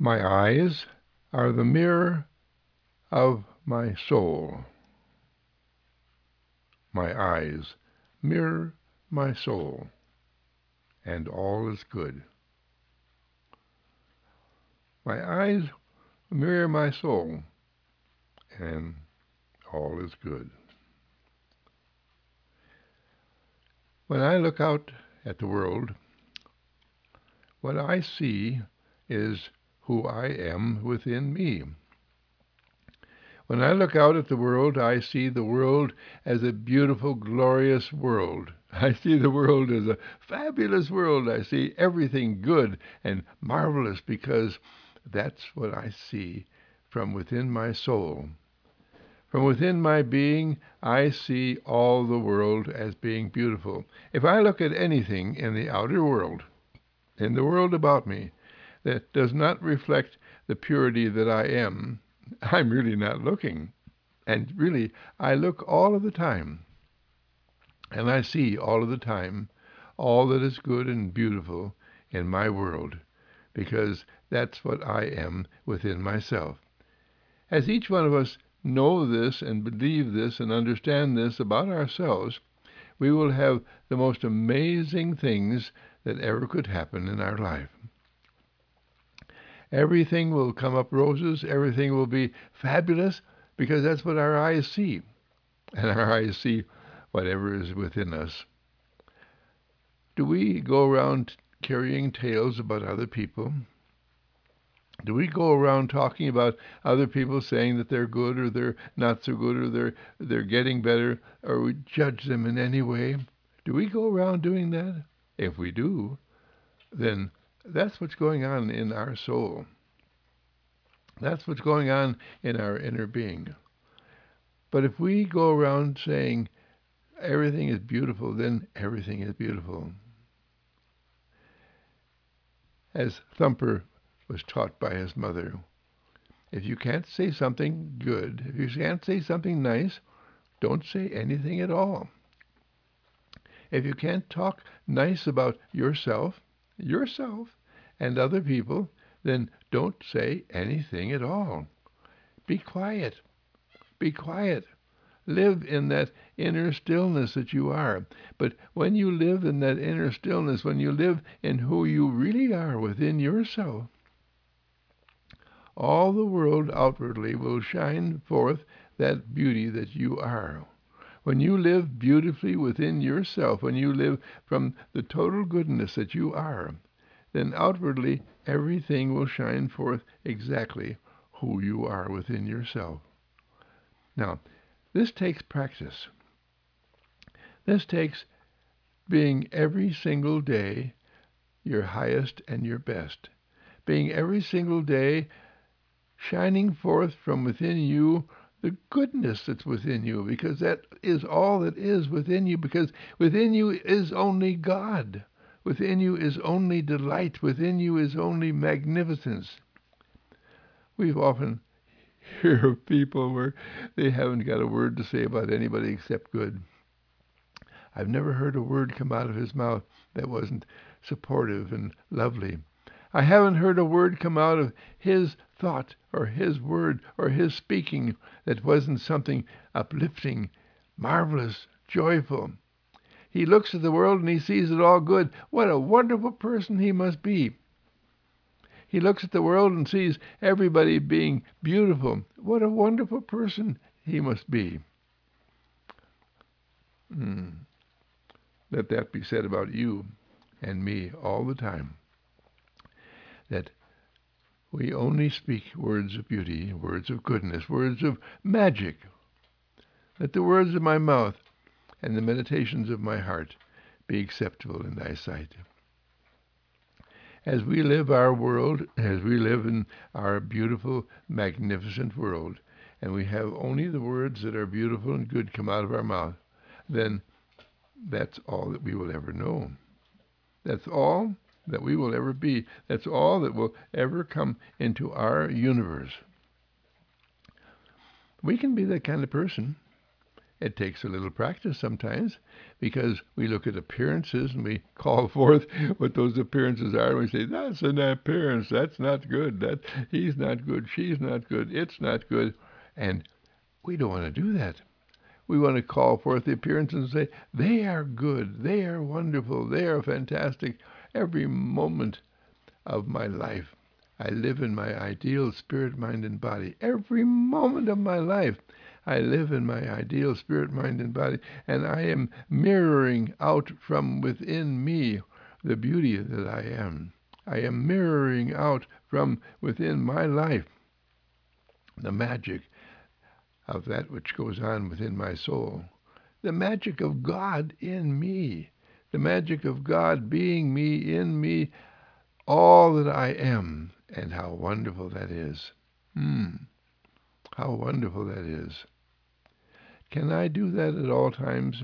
My eyes are the mirror of my soul. My eyes mirror my soul, and all is good. My eyes mirror my soul, and all is good. When I look out at the world, what I see is who I am within me. When I look out at the world, I see the world as a beautiful, glorious world. I see the world as a fabulous world. I see everything good and marvelous because that's what I see from within my soul. From within my being, I see all the world as being beautiful. If I look at anything in the outer world, in the world about me, that does not reflect the purity that I am, I'm really not looking. And really, I look all of the time, and I see all of the time all that is good and beautiful in my world, because that's what I am within myself. As each one of us know this and believe this and understand this about ourselves, we will have the most amazing things that ever could happen in our life. Everything will come up roses, everything will be fabulous, because that's what our eyes see. And our eyes see whatever is within us. Do we go around carrying tales about other people? Do we go around talking about other people, saying that they're good or they're not so good or they're getting better, or we judge them in any way? Do we go around doing that? If we do, then that's what's going on in our soul. That's what's going on in our inner being. But if we go around saying everything is beautiful, then everything is beautiful. As Thumper was taught by his mother, if you can't say something good, if you can't say something nice, don't say anything at all. If you can't talk nice about yourself, and other people, then don't say anything at all. Be quiet. Be quiet. Live in that inner stillness that you are. But when you live in that inner stillness, when you live in who you really are within yourself, all the world outwardly will shine forth that beauty that you are. When you live beautifully within yourself, when you live from the total goodness that you are, then outwardly everything will shine forth exactly who you are within yourself. Now, this takes practice. This takes being every single day your highest and your best. Being every single day shining forth from within you the goodness that's within you, because that is all that is within you, because within you is only God. Within you is only delight. Within you is only magnificence. We've often hear of people where they haven't got a word to say about anybody except good. I've never heard a word come out of his mouth that wasn't supportive and lovely. I haven't heard a word come out of his thought or his word or his speaking that wasn't something uplifting, marvelous, joyful. He looks at the world and he sees it all good. What a wonderful person he must be. He looks at the world and sees everybody being beautiful. What a wonderful person he must be. Let that be said about you and me all the time. That we only speak words of beauty, words of goodness, words of magic. Let the words of my mouth and the meditations of my heart be acceptable in thy sight. As we live our world, as we live in our beautiful, magnificent world, and we have only the words that are beautiful and good come out of our mouth, then that's all that we will ever know. That's all that we will ever be. That's all that will ever come into our universe. We can be that kind of person. It takes a little practice sometimes because we look at appearances and we call forth what those appearances are. And we say, that's an appearance. That's not good. That he's not good. She's not good. It's not good. And we don't want to do that. We want to call forth the appearances and say, they are good. They are wonderful. They are fantastic. Every moment of my life, I live in my ideal spirit, mind, and body. Every moment of my life, I live in my ideal spirit, mind, and body, and I am mirroring out from within me the beauty that I am. I am mirroring out from within my life the magic of that which goes on within my soul, the magic of God in me, the magic of God being me, in me, all that I am, and how wonderful that is. How wonderful that is. Can I do that at all times?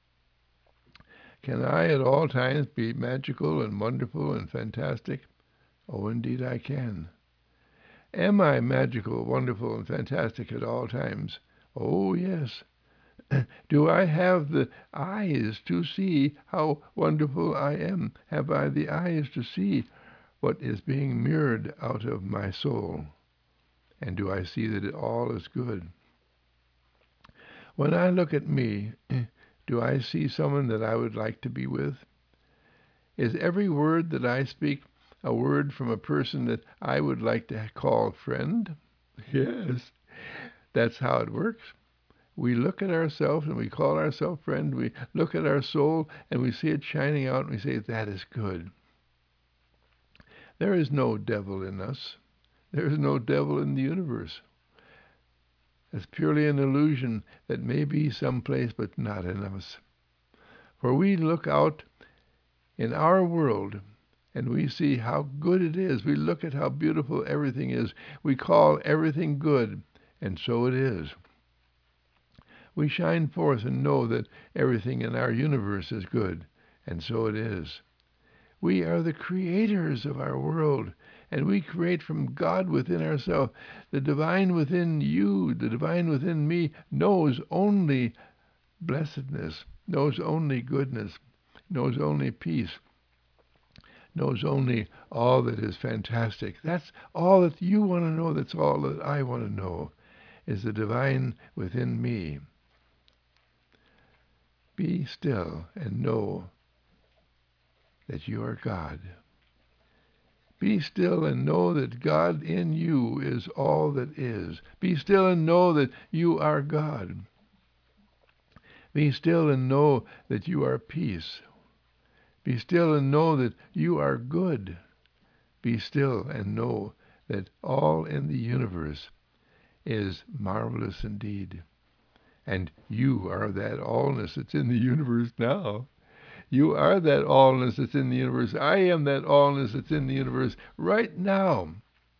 Can I at all times be magical and wonderful and fantastic? Oh, indeed I can. Am I magical, wonderful, and fantastic at all times? Oh, yes. Do I have the eyes to see how wonderful I am? Have I the eyes to see what is being mirrored out of my soul? And do I see that it all is good? When I look at me, do I see someone that I would like to be with? Is every word that I speak a word from a person that I would like to call friend? Yes, that's how it works. We look at ourselves and we call ourselves friend. We look at our soul and we see it shining out and we say, that is good. There is no devil in us. There is no devil in the universe. It's purely an illusion that may be someplace but not in us. For we look out in our world and we see how good it is. We look at how beautiful everything is. We call everything good, and so it is. We shine forth and know that everything in our universe is good, and so it is. We are the creators of our world, and we create from God within ourselves. The divine within you, the divine within me, knows only blessedness, knows only goodness, knows only peace, knows only all that is fantastic. That's all that you want to know. That's all that I want to know, is the divine within me. Be still and know that you are God. Be still and know that God in you is all that is. Be still and know that you are God. Be still and know that you are peace. Be still and know that you are good. Be still and know that all in the universe is marvelous indeed. And you are that allness that's in the universe now. You are that allness that's in the universe. I am that allness that's in the universe right now.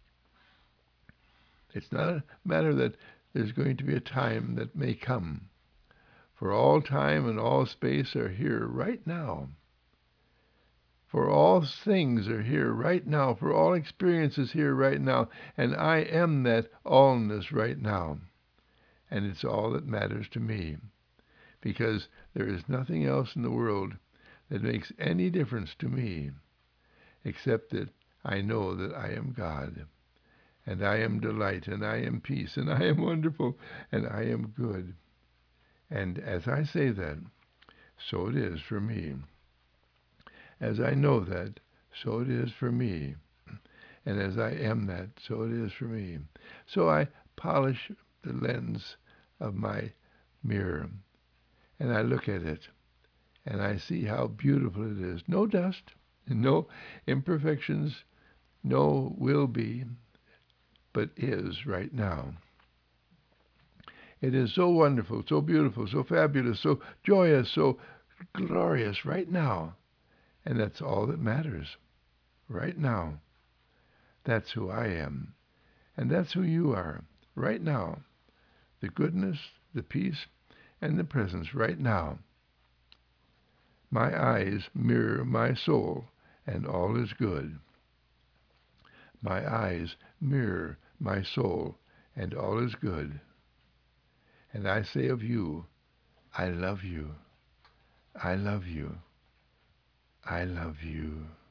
It's not a matter that there's going to be a time that may come. For all time and all space are here right now. For all things are here right now. For all experiences here right now. And I am that allness right now. And it's all that matters to me. Because there is nothing else in the world that makes any difference to me except that I know that I am God. And I am delight, and I am peace, and I am wonderful, and I am good. And as I say that, so it is for me. As I know that, so it is for me. And as I am that, so it is for me. So I polish the lens of my mirror, and I look at it, and I see how beautiful it is. No dust, no imperfections, no will be, but is right now. It is so wonderful, so beautiful, so fabulous, so joyous, so glorious right now. And that's all that matters. Right now. That's who I am. And that's who you are. Right now. The goodness, the peace, and the presence right now. My eyes mirror my soul, and all is good. My eyes mirror my soul, and all is good. And I say of you, I love you. I love you. I love you.